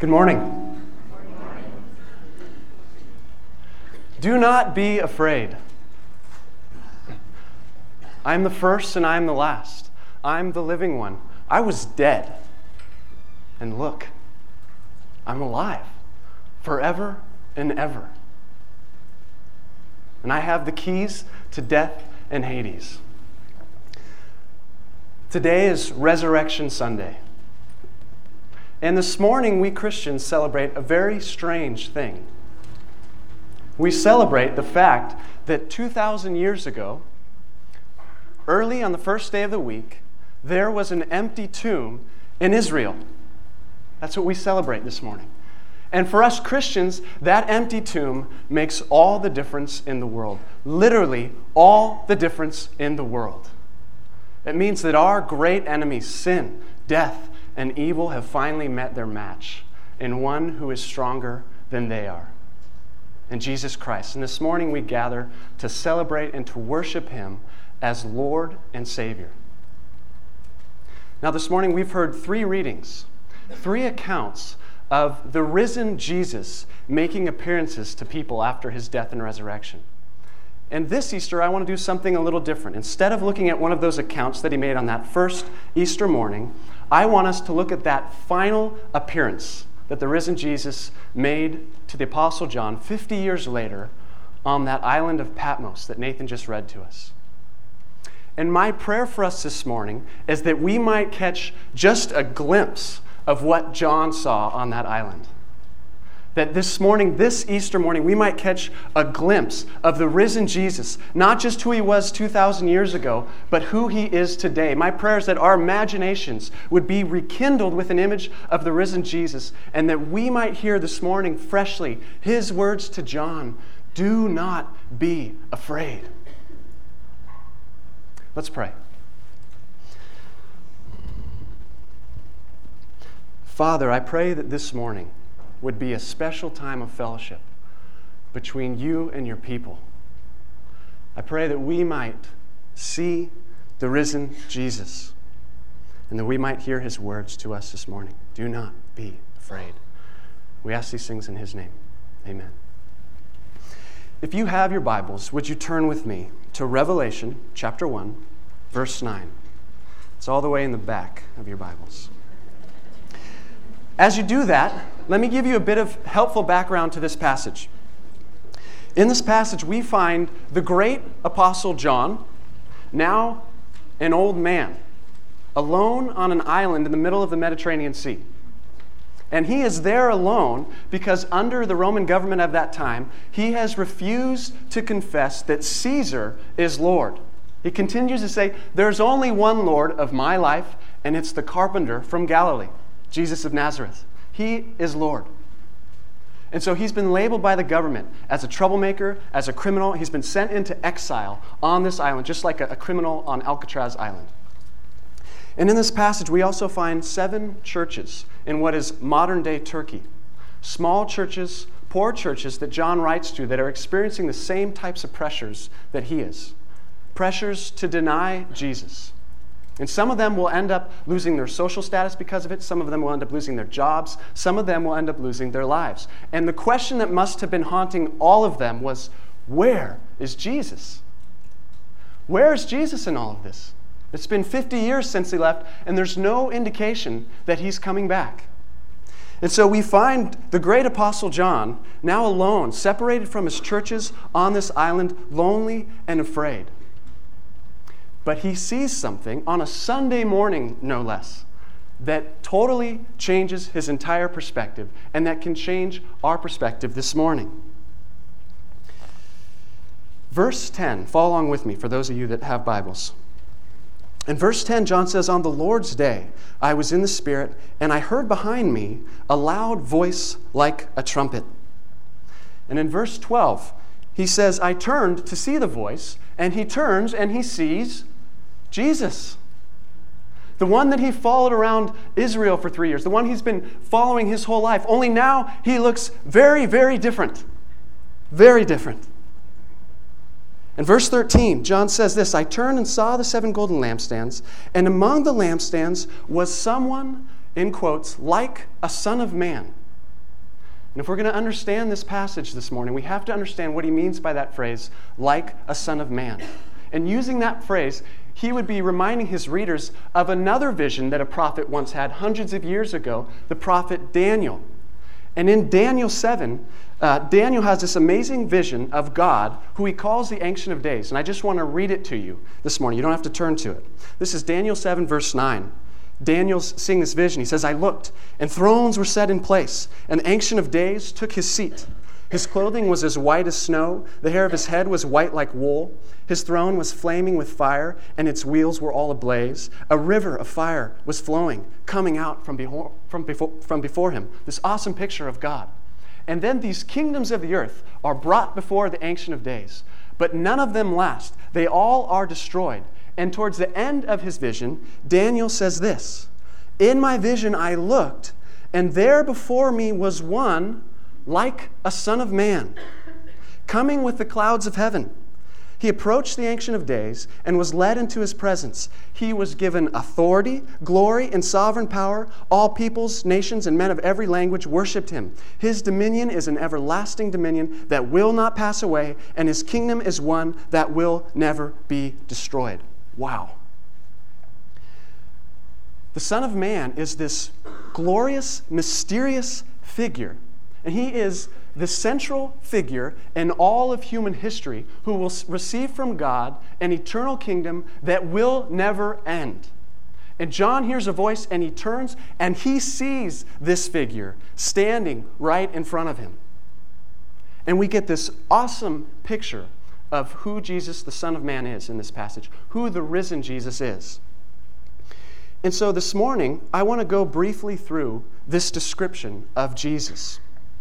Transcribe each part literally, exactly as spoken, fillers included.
Good morning. Do not be afraid. I am the first and I am the last. I am the living one. I was dead. And look, I'm alive forever and ever. And I have the keys to death and Hades. Today is Resurrection Sunday. And this morning, we Christians celebrate a very strange thing. We celebrate the fact that two thousand years ago, early on the first day of the week, there was an empty tomb in Israel. That's what we celebrate this morning. And for us Christians, that empty tomb makes all the difference in the world. Literally, all the difference in the world. It means that our great enemies, sin, death, and evil, have finally met their match in one who is stronger than they are, in Jesus Christ. And this morning we gather to celebrate and to worship Him as Lord and Savior. Now this morning we've heard three readings, three accounts of the risen Jesus making appearances to people after His death and resurrection. And this Easter, I want to do something a little different. Instead of looking at one of those accounts that He made on that first Easter morning, I want us to look at that final appearance that the risen Jesus made to the Apostle John fifty years later on that island of Patmos that Nathan just read to us. And my prayer for us this morning is that we might catch just a glimpse of what John saw on that island. That this morning, this Easter morning, we might catch a glimpse of the risen Jesus, not just who He was two thousand years ago, but who He is today. My prayer is that our imaginations would be rekindled with an image of the risen Jesus, and that we might hear this morning freshly His words to John, "Do not be afraid." Let's pray. Father, I pray that this morning would be a special time of fellowship between You and Your people. I pray that we might see the risen Jesus and that we might hear His words to us this morning. Do not be afraid. We ask these things in His name. Amen. If you have your Bibles, would you turn with me to Revelation chapter one, verse nine. It's all the way in the back of your Bibles. As you do that, let me give you a bit of helpful background to this passage. In this passage, we find the great Apostle John, now an old man, alone on an island in the middle of the Mediterranean Sea. And he is there alone because under the Roman government of that time, he has refused to confess that Caesar is Lord. He continues to say, "There's only one Lord of my life, and it's the carpenter from Galilee, Jesus of Nazareth. He is Lord." And so he's been labeled by the government as a troublemaker, as a criminal. He's been sent into exile on this island, just like a, a criminal on Alcatraz Island. And in this passage, we also find seven churches in what is modern-day Turkey. Small churches, poor churches that John writes to that are experiencing the same types of pressures that he is. Pressures to deny Jesus. And some of them will end up losing their social status because of it. Some of them will end up losing their jobs. Some of them will end up losing their lives. And the question that must have been haunting all of them was, where is Jesus? Where is Jesus in all of this? It's been fifty years since He left, and there's no indication that He's coming back. And so we find the great Apostle John now alone, separated from his churches on this island, lonely and afraid. But he sees something on a Sunday morning, no less, that totally changes his entire perspective and that can change our perspective this morning. Verse ten, follow along with me for those of you that have Bibles. In verse ten, John says, "On the Lord's day, I was in the Spirit, and I heard behind me a loud voice like a trumpet." And in verse twelve, he says, "I turned to see the voice," and he turns and he sees Jesus, the one that he followed around Israel for three years, the one he's been following his whole life. Only now he looks very, very different. Very different. In verse thirteen, John says this, "I turned and saw the seven golden lampstands, and among the lampstands was someone," in quotes, "like a son of man, And if we're going to understand this passage this morning, we have to understand what he means by that phrase, like a son of man. And using that phrase, he would be reminding his readers of another vision that a prophet once had hundreds of years ago, the prophet Daniel. And in Daniel seven, uh, Daniel has this amazing vision of God, who he calls the Ancient of Days. And I just want to read it to you this morning. You don't have to turn to it. This is Daniel seven, verse nine. Daniel's seeing this vision. He says, I looked, and thrones were set in place, and the Ancient of Days took his seat. His clothing was as white as snow. The hair of his head was white like wool. His throne was flaming with fire, and its wheels were all ablaze. A river of fire was flowing, coming out from before, from before, from before him. This awesome picture of God. And then these kingdoms of the earth are brought before the Ancient of Days. But none of them last. They all are destroyed. And towards the end of his vision, Daniel says this, in my vision I looked, and there before me was one like a son of man, coming with the clouds of heaven. He approached the Ancient of Days and was led into his presence. He was given authority, glory, and sovereign power. All peoples, nations, and men of every language worshipped him. His dominion is an everlasting dominion that will not pass away, and his kingdom is one that will never be destroyed. Wow. The Son of Man is this glorious, mysterious figure. And he is the central figure in all of human history who will receive from God an eternal kingdom that will never end. And John hears a voice and he turns and he sees this figure standing right in front of him. And we get this awesome picture of who Jesus, the Son of Man, is in this passage, who the risen Jesus is. And so this morning, I want to go briefly through this description of Jesus.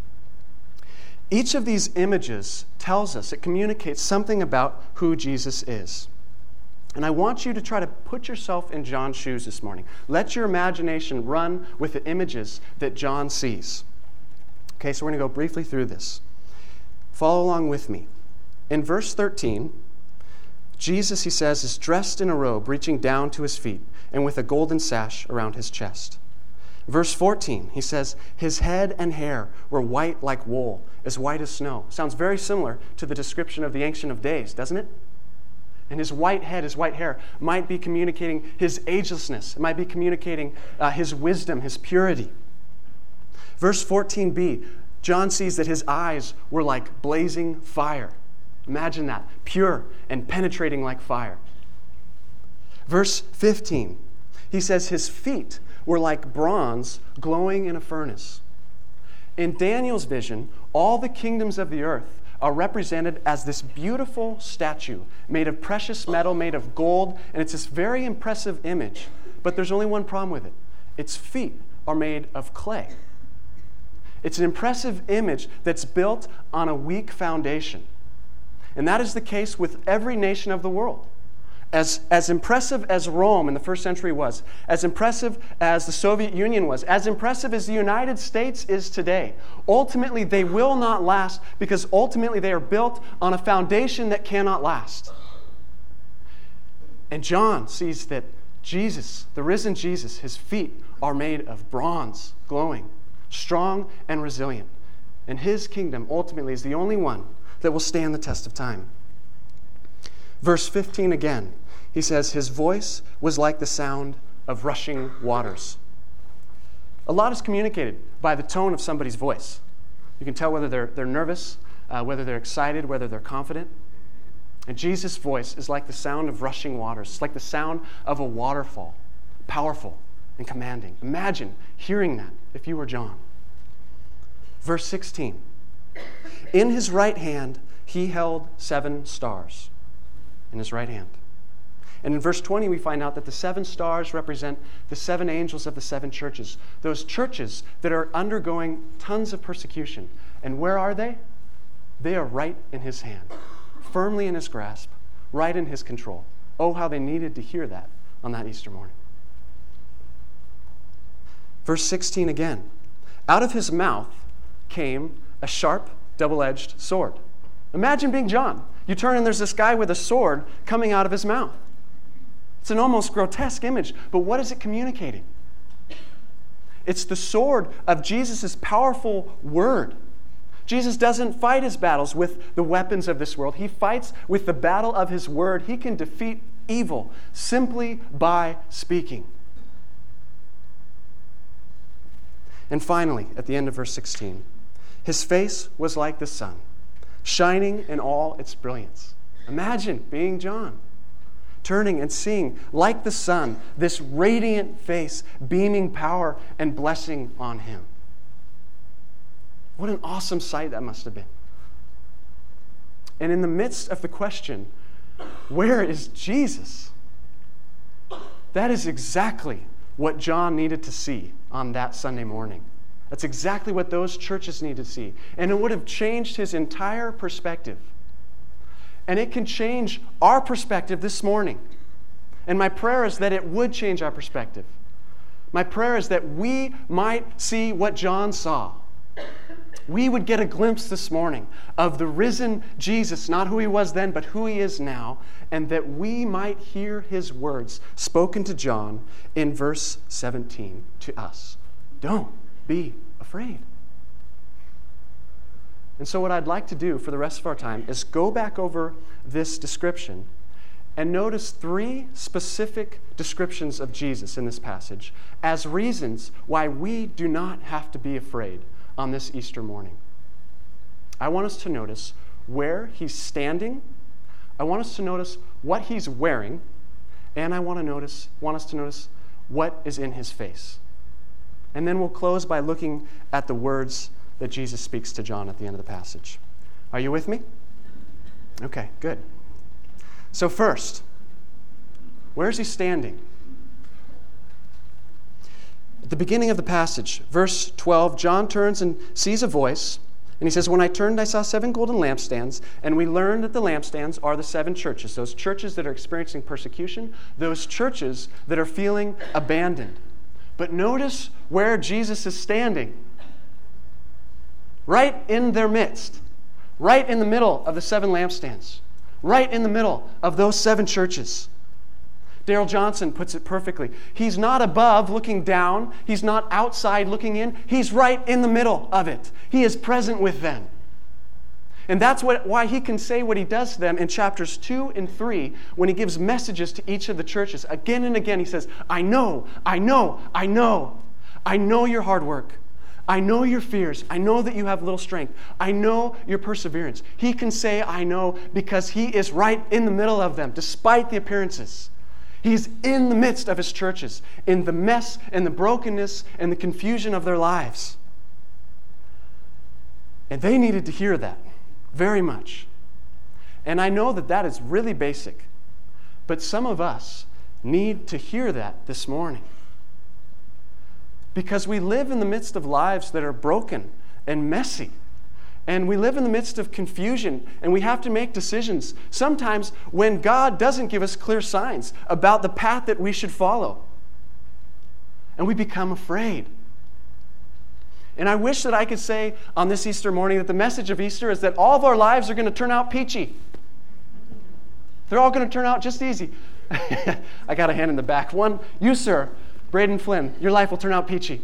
Each of these images tells us, it communicates something about who Jesus is. And I want you to try to put yourself in John's shoes this morning. Let your imagination run with the images that John sees. Okay, so we're going to go briefly through this. Follow along with me. In verse thirteen, Jesus, he says, is dressed in a robe reaching down to his feet and with a golden sash around his chest. Verse fourteen, he says, his head and hair were white like wool, as white as snow. Sounds very similar to the description of the Ancient of Days, doesn't it? And his white head, his white hair, might be communicating his agelessness. It might be communicating uh, his wisdom, his purity. Verse fourteen b, John sees that his eyes were like blazing fire. Imagine that, pure and penetrating like fire. Verse fifteen, he says his feet were like bronze glowing in a furnace. In Daniel's vision, all the kingdoms of the earth are represented as this beautiful statue made of precious metal, made of gold, and it's this very impressive image. But there's only one problem with it. Its feet are made of clay. It's an impressive image that's built on a weak foundation. And that is the case with every nation of the world. As, as impressive as Rome in the first century was, as impressive as the Soviet Union was, as impressive as the United States is today, ultimately they will not last because ultimately they are built on a foundation that cannot last. And John sees that Jesus, the risen Jesus, his feet are made of bronze, glowing, strong and resilient. And his kingdom ultimately is the only one that will stand the test of time. Verse fifteen again, he says, his voice was like the sound of rushing waters. A lot is communicated by the tone of somebody's voice. You can tell whether they're, they're nervous, uh, whether they're excited, whether they're confident. And Jesus' voice is like the sound of rushing waters. It's like the sound of a waterfall, powerful and commanding. Imagine hearing that if you were John. Verse sixteen, in his right hand he held seven stars. In his right hand. And in verse twenty, we find out that the seven stars represent the seven angels of the seven churches, those churches that are undergoing tons of persecution. And where are they? They are right in his hand, firmly in his grasp, right in his control. Oh, how they needed to hear that on that Easter morning. Verse sixteen again. Out of his mouth came a sharp, double-edged sword. Imagine being John. You turn and there's this guy with a sword coming out of his mouth. It's an almost grotesque image, but what is it communicating? It's the sword of Jesus' powerful word. Jesus doesn't fight his battles with the weapons of this world. He fights with the battle of his word. He can defeat evil simply by speaking. And finally, at the end of verse sixteen, his face was like the sun, shining in all its brilliance. Imagine being John, turning and seeing, like the sun, this radiant face beaming power and blessing on him. What an awesome sight that must have been. And in the midst of the question, where is Jesus? That is exactly what John needed to see on that Sunday morning. That's exactly what those churches needed to see. And it would have changed his entire perspective. And it can change our perspective this morning. And my prayer is that it would change our perspective. My prayer is that we might see what John saw. We would get a glimpse this morning of the risen Jesus, not who he was then, but who he is now, and that we might hear his words spoken to John in verse seventeen to us. Don't be afraid. And so what I'd like to do for the rest of our time is go back over this description and notice three specific descriptions of Jesus in this passage as reasons why we do not have to be afraid on this Easter morning. I want us to notice where he's standing. I want us to notice what he's wearing. And I want to notice, want us to notice what is in his face. And then we'll close by looking at the words that Jesus speaks to John at the end of the passage. Are you with me? Okay, good. So first, where is he standing? At the beginning of the passage, verse twelve, John turns and sees a voice, and he says, "When I turned, I saw seven golden lampstands," and we learned that the lampstands are the seven churches, those churches that are experiencing persecution, those churches that are feeling abandoned. But notice where Jesus is standing. Right in their midst. Right in the middle of the seven lampstands. Right in the middle of those seven churches. Darrell Johnson puts it perfectly. He's not above looking down. He's not outside looking in. He's right in the middle of it. He is present with them. And that's what, why he can say what he does to them in chapters two and three when he gives messages to each of the churches. Again and again he says, I know, I know, I know. I know your hard work. I know your fears. I know that you have little strength. I know your perseverance. He can say, I know, because he is right in the middle of them, despite the appearances. He's in the midst of his churches, in the mess and the brokenness and the confusion of their lives. And they needed to hear that very much. And I know that that is really basic, but some of us need to hear that this morning. Because we live in the midst of lives that are broken and messy. And we live in the midst of confusion, and we have to make decisions sometimes when God doesn't give us clear signs about the path that we should follow. And we become afraid. And I wish that I could say on this Easter morning that the message of Easter is that all of our lives are going to turn out peachy. They're all going to turn out just easy. I got a hand in the back. One, you, sir, Braden Flynn, your life will turn out peachy.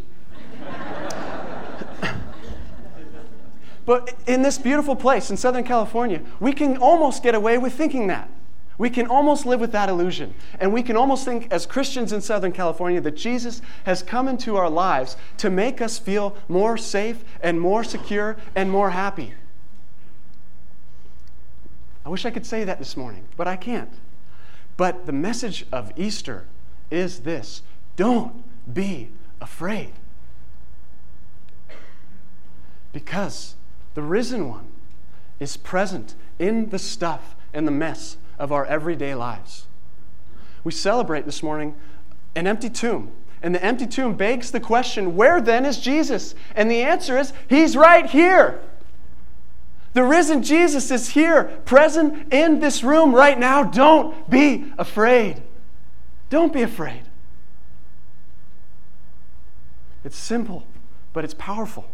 But in this beautiful place in Southern California, we can almost get away with thinking that. We can almost live with that illusion. And we can almost think as Christians in Southern California that Jesus has come into our lives to make us feel more safe and more secure and more happy. I wish I could say that this morning, but I can't. But the message of Easter is this: don't be afraid. Because the risen one is present in the stuff and the mess of our everyday lives. We celebrate this morning an empty tomb. And the empty tomb begs the question, where then is Jesus? And the answer is, he's right here. The risen Jesus is here, present in this room right now. Don't be afraid. Don't be afraid. It's simple, but it's powerful.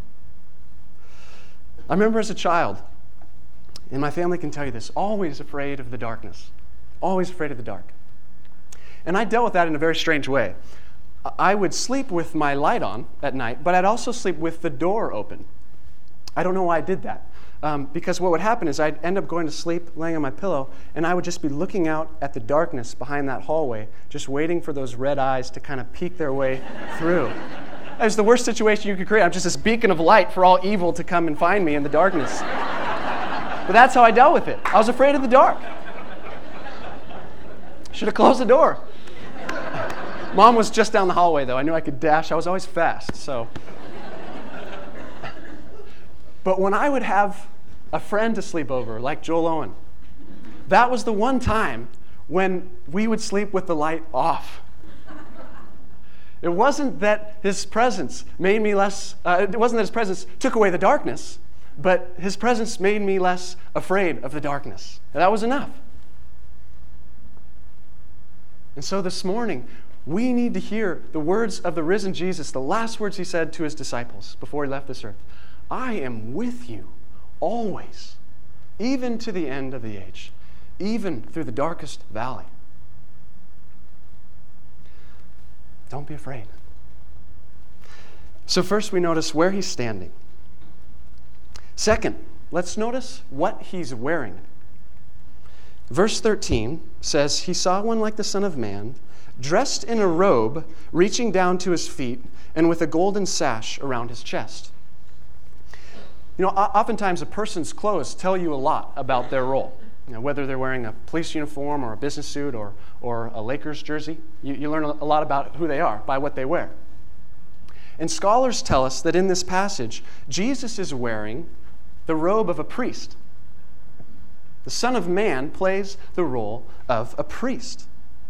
I remember as a child, and my family can tell you this, always afraid of the darkness. Always afraid of the dark. And I dealt with that in a very strange way. I would sleep with my light on at night, but I'd also sleep with the door open. I don't know why I did that. Um, because what would happen is I'd end up going to sleep, laying on my pillow, and I would just be looking out at the darkness behind that hallway, just waiting for those red eyes to kind of peek their way through. It was the worst situation you could create. I'm just this beacon of light for all evil to come and find me in the darkness. But that's how I dealt with it. I was afraid of the dark. Should have closed the door. Mom was just down the hallway, though. I knew I could dash. I was always fast, so. But when I would have a friend to sleep over, like Joel Owen, that was the one time when we would sleep with the light off. It wasn't that his presence made me less, uh, it wasn't that his presence took away the darkness, but his presence made me less afraid of the darkness. And that was enough. And so this morning, we need to hear the words of the risen Jesus, the last words he said to his disciples before he left this earth. I am with you always, even to the end of the age, even through the darkest valley. Don't be afraid. So first we notice where he's standing. Second, let's notice what he's wearing. Verse thirteen says, he saw one like the Son of Man, dressed in a robe reaching down to his feet and with a golden sash around his chest. You know, oftentimes a person's clothes tell you a lot about their role. You know, whether they're wearing a police uniform or a business suit or, or a Lakers jersey, you, you learn a lot about who they are by what they wear. And scholars tell us that in this passage, Jesus is wearing the robe of a priest. The Son of Man plays the role of a priest.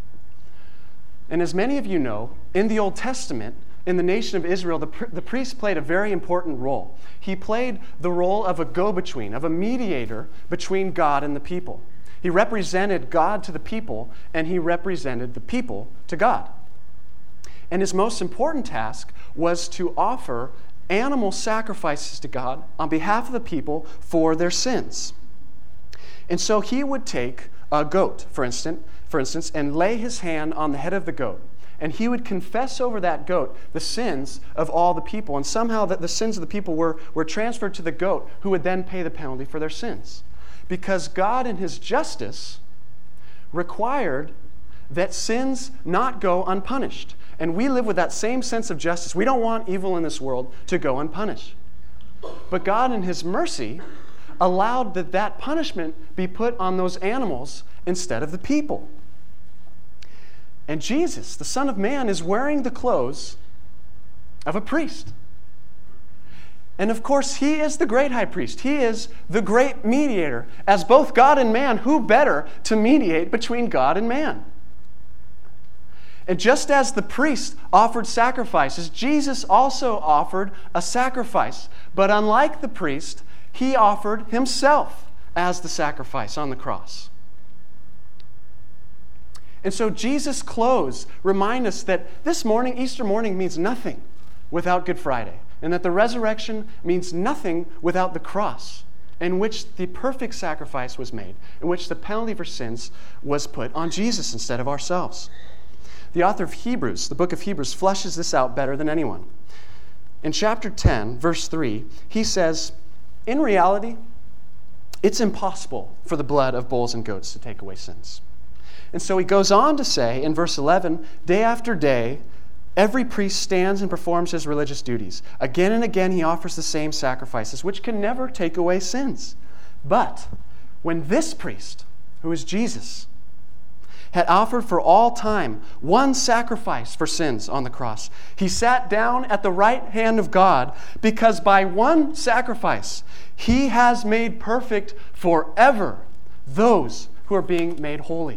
And as many of you know, in the Old Testament, in the nation of Israel, the, the priest played a very important role. He played the role of a go-between, of a mediator between God and the people. He represented God to the people, and he represented the people to God. And his most important task was to offer animal sacrifices to God on behalf of the people for their sins. And so he would take a goat, for instance, for instance, and lay his hand on the head of the goat. And he would confess over that goat the sins of all the people. And somehow the, the sins of the people were, were transferred to the goat, who would then pay the penalty for their sins. Because God in his justice required that sins not go unpunished. And we live with that same sense of justice. We don't want evil in this world to go unpunished. But God in his mercy allowed that that punishment be put on those animals instead of the people. And Jesus, the Son of Man, is wearing the clothes of a priest. And of course, he is the great high priest. He is the great mediator. As both God and man, who better to mediate between God and man? And just as the priest offered sacrifices, Jesus also offered a sacrifice. But unlike the priest, he offered himself as the sacrifice on the cross. And so Jesus' clothes remind us that this morning, Easter morning, means nothing without Good Friday, and that the resurrection means nothing without the cross, in which the perfect sacrifice was made, in which the penalty for sins was put on Jesus instead of ourselves. The author of Hebrews, the book of Hebrews, fleshes this out better than anyone. In chapter ten, verse three, he says, in reality, it's impossible for the blood of bulls and goats to take away sins. And so he goes on to say in verse eleven, day after day, every priest stands and performs his religious duties. Again and again he offers the same sacrifices, which can never take away sins. But when this priest, who is Jesus, had offered for all time one sacrifice for sins on the cross, he sat down at the right hand of God, because by one sacrifice he has made perfect forever those who are being made holy.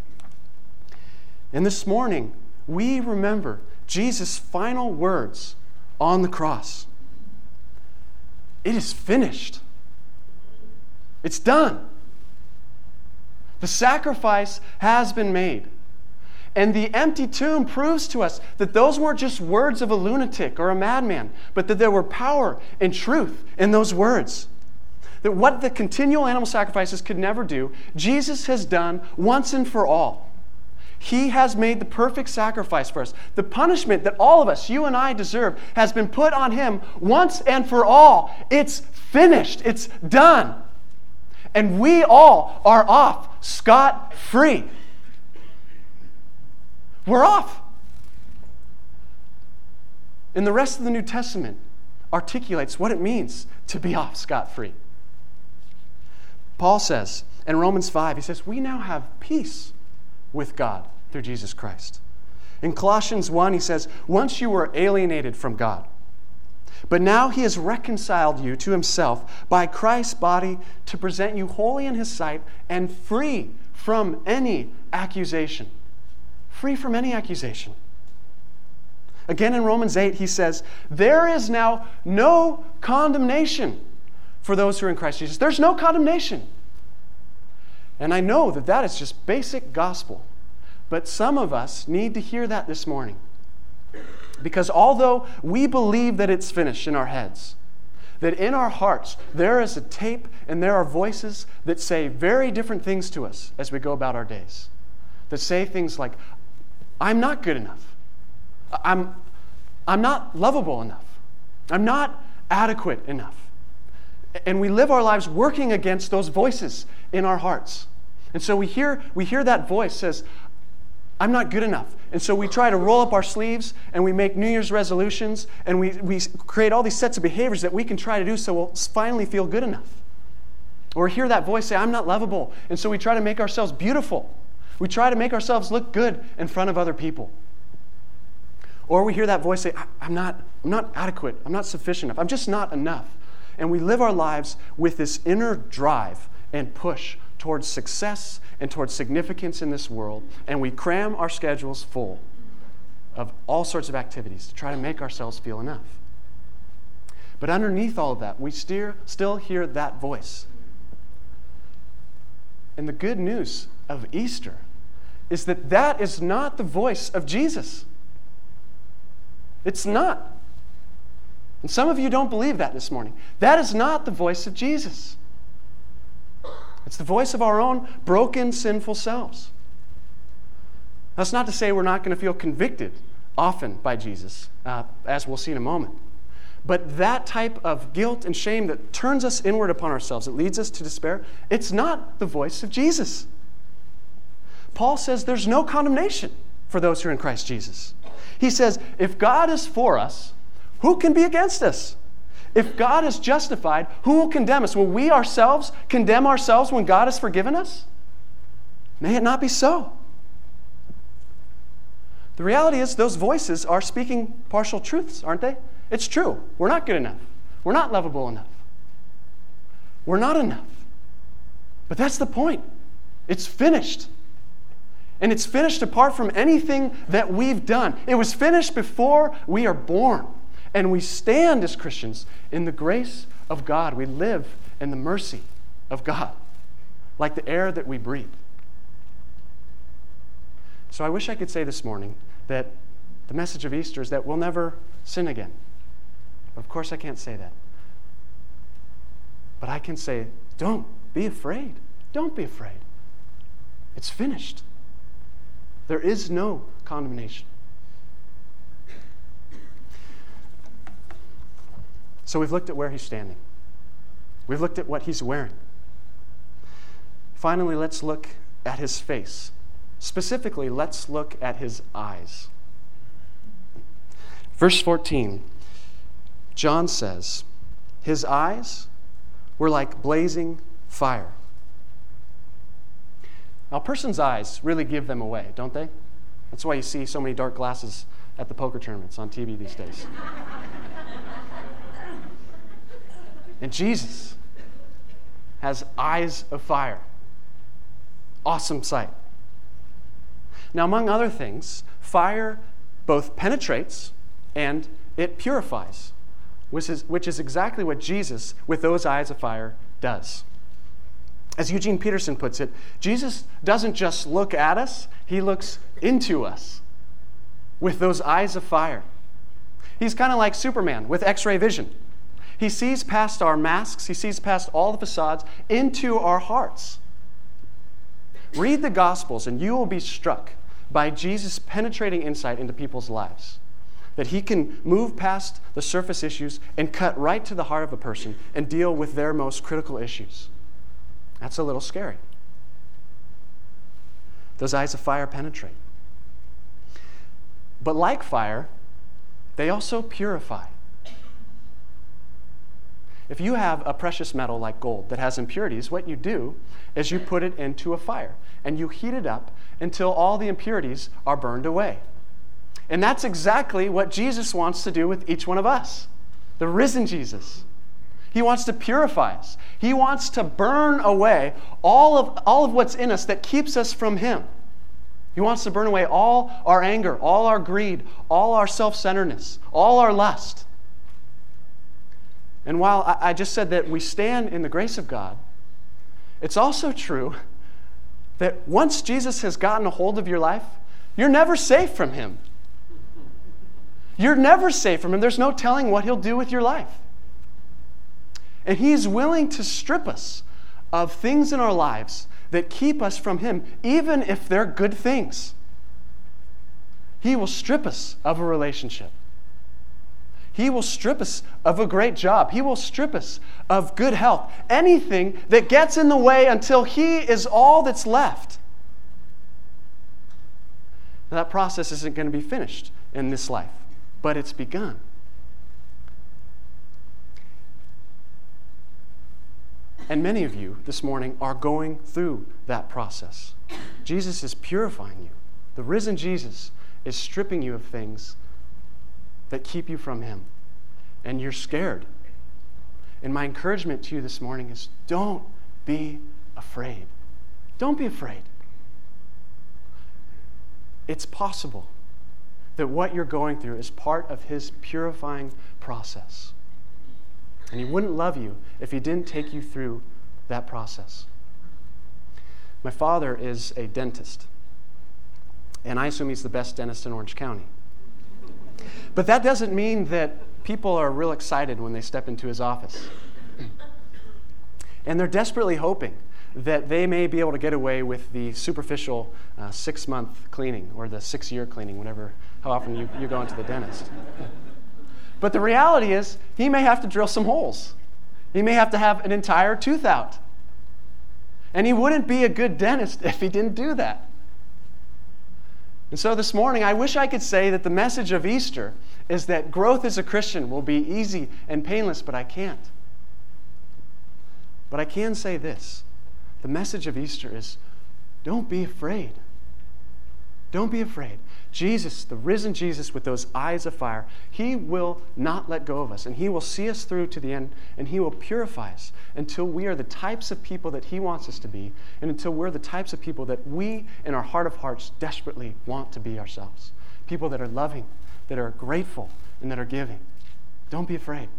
And this morning, we remember Jesus' final words on the cross. It is finished. It's done. The sacrifice has been made. And the empty tomb proves to us that those weren't just words of a lunatic or a madman, but that there were power and truth in those words. That what the continual animal sacrifices could never do, Jesus has done once and for all. He has made the perfect sacrifice for us. The punishment that all of us, you and I, deserve has been put on Him once and for all. It's finished. It's done. And we all are off scot-free. We're off. And the rest of the New Testament articulates what it means to be off scot-free. Paul says in Romans five, he says, we now have peace with God through Jesus Christ. In Colossians one, he says, once you were alienated from God, but now He has reconciled you to Himself by Christ's body to present you holy in His sight and free from any accusation. Free from any accusation. Again in Romans eight, he says, there is now no condemnation for those who are in Christ Jesus. There's no condemnation. And I know that that is just basic gospel. But some of us need to hear that this morning. Because although we believe that it's finished in our heads, that in our hearts there is a tape and there are voices that say very different things to us as we go about our days. That say things like, I'm not good enough. I'm, I'm not lovable enough. I'm not adequate enough. And we live our lives working against those voices in our hearts. And so we hear, we hear that voice says, I'm not good enough. And so we try to roll up our sleeves and we make New Year's resolutions and we, we create all these sets of behaviors that we can try to do so we'll finally feel good enough. Or hear that voice say, I'm not lovable. And so we try to make ourselves beautiful. We try to make ourselves look good in front of other people. Or we hear that voice say, I'm not, I'm not adequate. I'm not sufficient enough. I'm just not enough. And we live our lives with this inner drive and push towards success and towards significance in this world. And we cram our schedules full of all sorts of activities to try to make ourselves feel enough. But underneath all of that, we still, still hear that voice. And the good news of Easter is that that is not the voice of Jesus. It's not. And some of you don't believe that this morning. That is not the voice of Jesus. It's the voice of our own broken, sinful selves. That's not to say we're not going to feel convicted often by Jesus, uh, as we'll see in a moment. But that type of guilt and shame that turns us inward upon ourselves, that leads us to despair, it's not the voice of Jesus. Paul says there's no condemnation for those who are in Christ Jesus. He says, if God is for us, who can be against us? If God is justified, who will condemn us? Will we ourselves condemn ourselves when God has forgiven us? May it not be so. The reality is those voices are speaking partial truths, aren't they? It's true. We're not good enough. We're not lovable enough. We're not enough. But that's the point. It's finished. And it's finished apart from anything that we've done. It was finished before we are born. And we stand as Christians in the grace of God. We live in the mercy of God, like the air that we breathe. So I wish I could say this morning that the message of Easter is that we'll never sin again. But of course I can't say that. But I can say, don't be afraid. Don't be afraid. It's finished. There is no condemnation. So we've looked at where he's standing. We've looked at what he's wearing. Finally, let's look at his face. Specifically, let's look at his eyes. Verse fourteen, John says, his eyes were like blazing fire. Now, a person's eyes really give them away, don't they? That's why you see so many dark glasses at the poker tournaments on T V these days. And Jesus has eyes of fire. Awesome sight. Now, among other things, fire both penetrates and it purifies, which is, which is exactly what Jesus, with those eyes of fire, does. As Eugene Peterson puts it, Jesus doesn't just look at us, he looks into us with those eyes of fire. He's kind of like Superman with X-ray vision. He sees past our masks, he sees past all the facades into our hearts. Read the Gospels and you will be struck by Jesus' penetrating insight into people's lives. That he can move past the surface issues and cut right to the heart of a person and deal with their most critical issues. That's a little scary. Those eyes of fire penetrate. But like fire, they also purify. If you have a precious metal like gold that has impurities, what you do is you put it into a fire and you heat it up until all the impurities are burned away. And that's exactly what Jesus wants to do with each one of us, the risen Jesus. He wants to purify us. He wants to burn away all of, all of what's in us that keeps us from Him. He wants to burn away all our anger, all our greed, all our self-centeredness, all our lust. And while I, I just said that we stand in the grace of God, it's also true that once Jesus has gotten a hold of your life, you're never safe from Him. You're never safe from Him. There's no telling what He'll do with your life. And He's willing to strip us of things in our lives that keep us from Him, even if they're good things. He will strip us of a relationship. He will strip us of a great job. He will strip us of good health. Anything that gets in the way until He is all that's left. Now, that process isn't going to be finished in this life, but it's begun. And many of you this morning are going through that process. Jesus is purifying you. The risen Jesus is stripping you of things that keep you from Him. And you're scared. And my encouragement to you this morning is don't be afraid. Don't be afraid. It's possible that what you're going through is part of His purifying process. And He wouldn't love you if He didn't take you through that process. My father is a dentist, and I assume he's the best dentist in Orange County. But that doesn't mean that people are real excited when they step into his office. And they're desperately hoping that they may be able to get away with the superficial uh, six-month cleaning or the six-year cleaning, whatever, how often you, you go into the dentist. But the reality is, he may have to drill some holes. He may have to have an entire tooth out. And he wouldn't be a good dentist if he didn't do that. And so this morning, I wish I could say that the message of Easter is that growth as a Christian will be easy and painless, but I can't. But I can say this. The message of Easter is, don't be afraid. Don't be afraid. Jesus, the risen Jesus with those eyes of fire, He will not let go of us, and He will see us through to the end, and He will purify us until we are the types of people that He wants us to be, and until we're the types of people that we, in our heart of hearts, desperately want to be ourselves. People that are loving, that are grateful, and that are giving. Don't be afraid.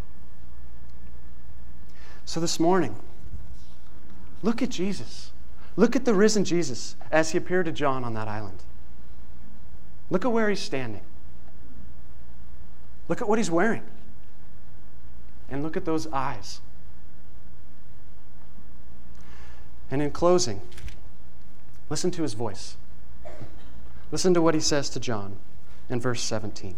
So this morning, look at Jesus. Look at the risen Jesus as He appeared to John on that island. Look at where He's standing. Look at what He's wearing. And look at those eyes. And in closing, listen to His voice. Listen to what He says to John in verse seventeen.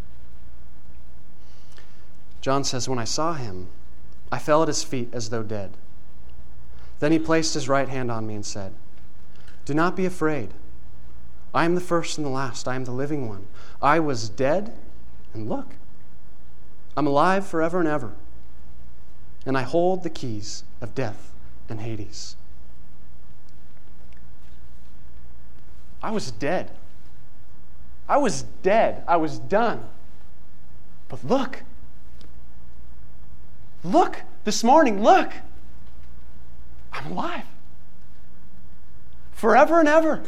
John says, "When I saw Him, I fell at His feet as though dead. Then He placed His right hand on me and said, 'Do not be afraid. I am the first and the last. I am the living one. I was dead, and look, I'm alive forever and ever. And I hold the keys of death and Hades.'" I was dead. I was dead. I was done. But look. Look. This morning, look. I'm alive. Forever and ever.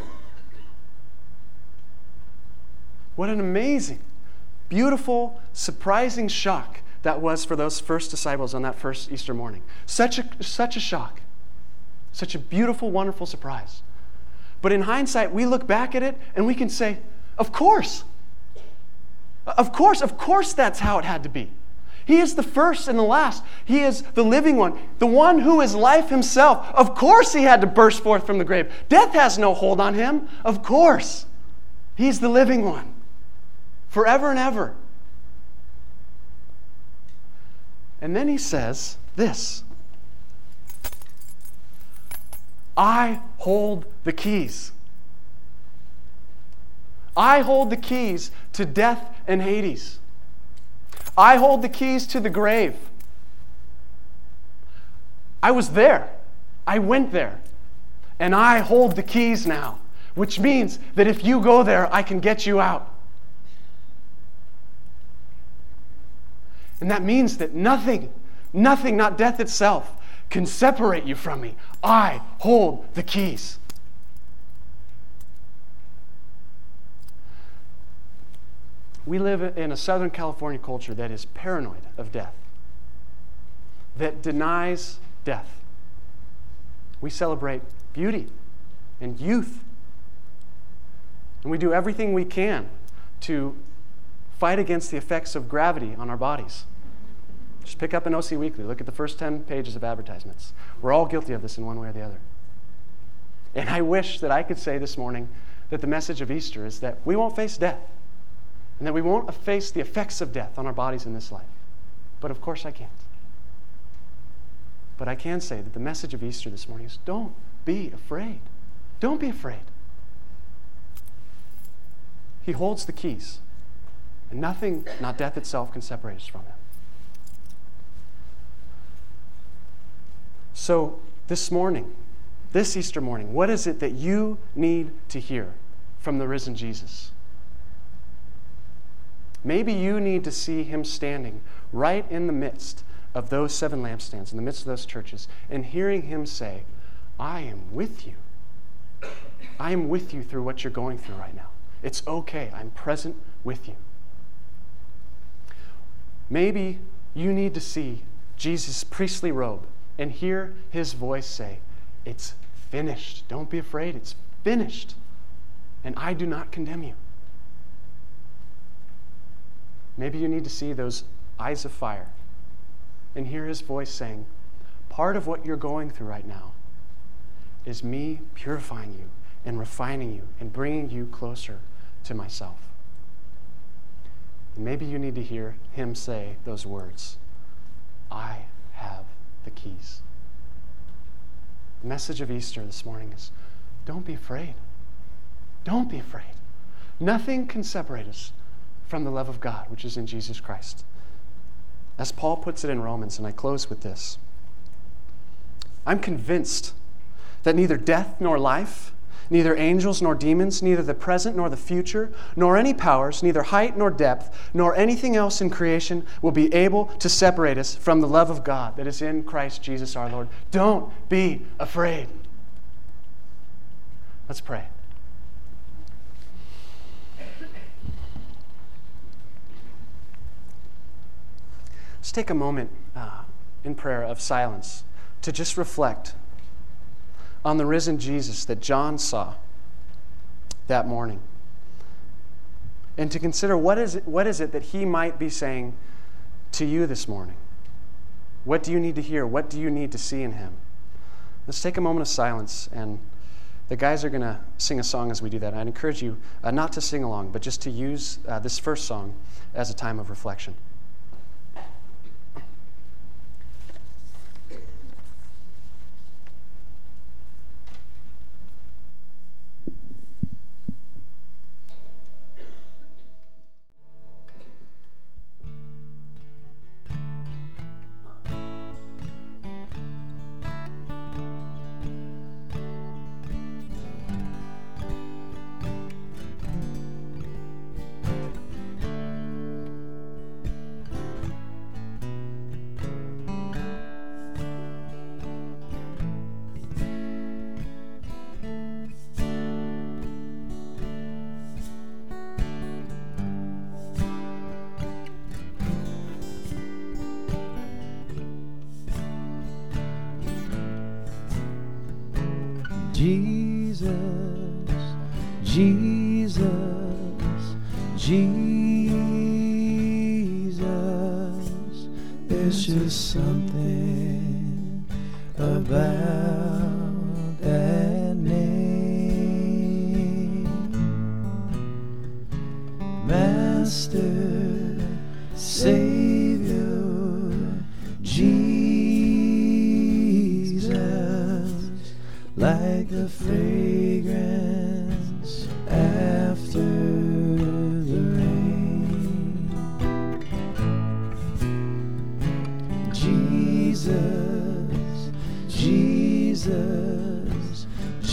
What an amazing, beautiful, surprising shock that was for those first disciples on that first Easter morning. Such a, such a shock. Such a beautiful, wonderful surprise. But in hindsight, we look back at it and we can say, of course. Of course, of course that's how it had to be. He is the first and the last. He is the living one, the one who is life Himself. Of course He had to burst forth from the grave. Death has no hold on Him. Of course. He's the living one, forever and ever. And then he says this, I hold the keys. I hold the keys to death and Hades. I hold the keys to the grave. I was there. I went there. And I hold the keys now, which means that if you go there, I can get you out. And that means that nothing, nothing, not death itself, can separate you from me. I hold the keys. We live in a Southern California culture that is paranoid of death, that denies death. We celebrate beauty and youth. And we do everything we can to fight against the effects of gravity on our bodies. Just pick up an O C Weekly. Look at the first ten pages of advertisements. We're all guilty of this in one way or the other. And I wish that I could say this morning that the message of Easter is that we won't face death and that we won't face the effects of death on our bodies in this life. But of course I can't. But I can say that the message of Easter this morning is don't be afraid. Don't be afraid. He holds the keys, and nothing, not death itself, can separate us from him. So this morning, this Easter morning, what is it that you need to hear from the risen Jesus? Maybe you need to see him standing right in the midst of those seven lampstands, in the midst of those churches, and hearing him say, I am with you. I am with you through what you're going through right now. It's okay. I'm present with you. Maybe you need to see Jesus' priestly robe and hear his voice say, it's finished. Don't be afraid. It's finished. And I do not condemn you. Maybe you need to see those eyes of fire and hear his voice saying, part of what you're going through right now is me purifying you and refining you and bringing you closer to myself. And maybe you need to hear him say those words, I have the keys. The message of Easter this morning is, don't be afraid. Don't be afraid. Nothing can separate us from the love of God, which is in Jesus Christ. As Paul puts it in Romans, and I close with this, I'm convinced that neither death nor life, neither angels nor demons, neither the present nor the future, nor any powers, neither height nor depth, nor anything else in creation will be able to separate us from the love of God that is in Christ Jesus our Lord. Don't be afraid. Let's pray. Let's take a moment uh, in prayer of silence to just reflect on the risen Jesus that John saw that morning. And to consider what is it, what is it that he might be saying to you this morning? What do you need to hear? What do you need to see in him? Let's take a moment of silence, and the guys are going to sing a song as we do that. I'd encourage you uh, not to sing along, but just to use uh, this first song as a time of reflection. Jesus, Jesus, Jesus, there's just something about that name. Master, Savior, Jesus, like the fragrance after the rain. Jesus, Jesus,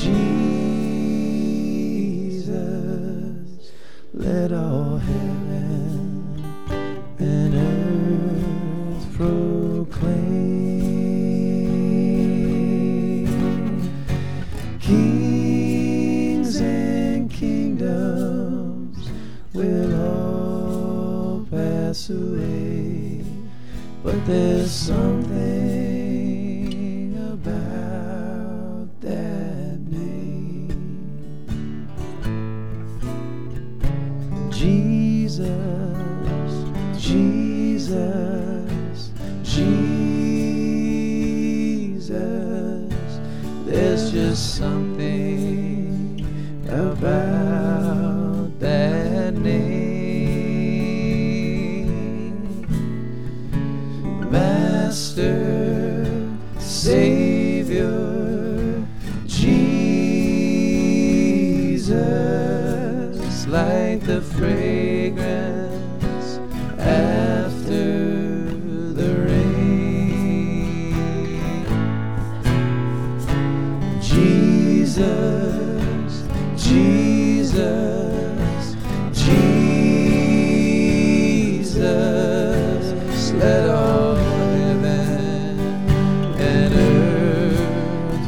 Jesus, let all heaven and earth proclaim. Kings and kingdoms will all pass away, but there's something about that name. Jesus, Jesus, Jesus, there's just something about that name. Master, Savior, Jesus, like the fragrance after the rain. Jesus, Jesus, Jesus, let all heaven and earth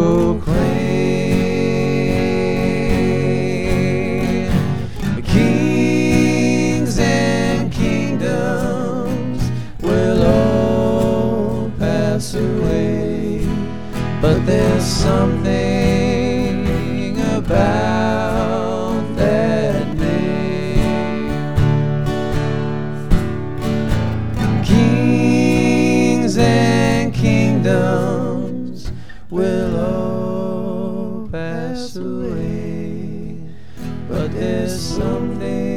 proclaim. Kings and kingdoms will all pass away, but there's something about that name. Kings and kingdoms will all pass away, but there's something